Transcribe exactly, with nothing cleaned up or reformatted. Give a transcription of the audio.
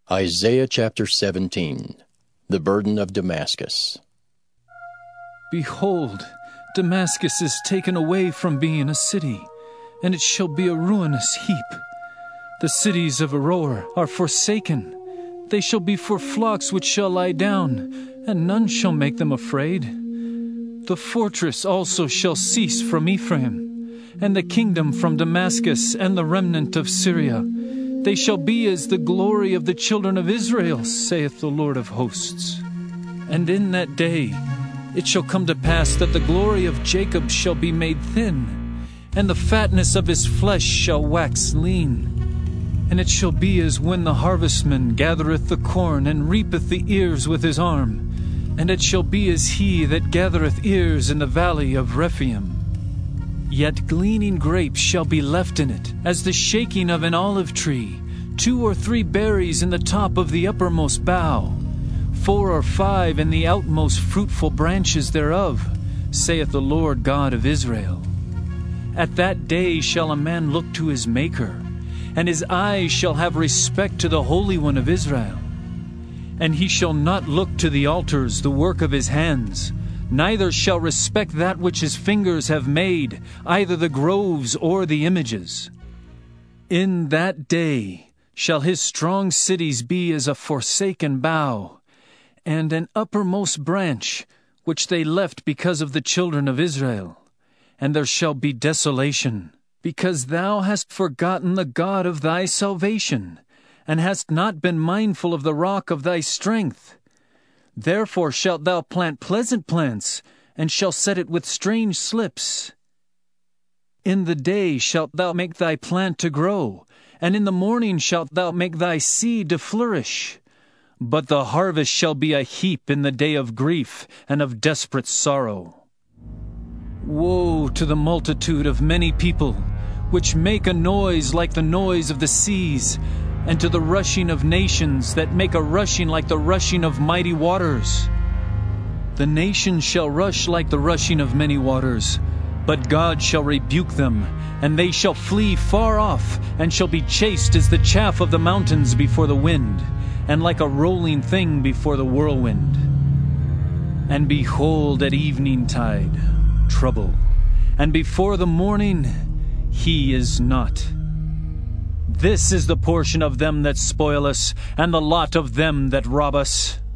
Isaiah chapter seventeen. The Burden of Damascus. Behold, Damascus is taken away from being a city, and it shall be a ruinous heap. The cities of Aroer are forsaken. They shall be for flocks which shall lie down, and none shall make them afraid. The fortress also shall cease from Ephraim, and the kingdom from Damascus, and the remnant of Syria. They shall be as the glory of the children of Israel, saith the Lord of hosts. And in that day it shall come to pass that the glory of Jacob shall be made thin, and the fatness of his flesh shall wax lean. And it shall be as when the harvestman gathereth the corn, and reapeth the ears with his arm. And it shall be as he that gathereth ears in the valley of Rephaim. Yet gleaning grapes shall be left in it, as the shaking of an olive tree, two or three berries in the top of the uppermost bough, four or five in the outmost fruitful branches thereof, saith the Lord God of Israel. At that day shall a man look to his Maker, and his eyes shall have respect to the Holy One of Israel. And he shall not look to the altars, the work of his hands, neither shall respect that which his fingers have made, either the groves or the images. In that day shall his strong cities be as a forsaken bough, and an uppermost branch, which they left because of the children of Israel. And there shall be desolation, because thou hast forgotten the God of thy salvation, and hast not been mindful of the rock of thy strength. Therefore shalt thou plant pleasant plants, and shalt set it with strange slips. In the day shalt thou make thy plant to grow, and in the morning shalt thou make thy seed to flourish. But the harvest shall be a heap in the day of grief and of desperate sorrow. Woe to the multitude of many people, which make a noise like the noise of the seas, and to the rushing of nations that make a rushing like the rushing of mighty waters. The nations shall rush like the rushing of many waters, but God shall rebuke them, and they shall flee far off, and shall be chased as the chaff of the mountains before the wind, and like a rolling thing before the whirlwind. And behold, at eventide, trouble, and before the morning, he is not. This is the portion of them that spoil us, and the lot of them that rob us.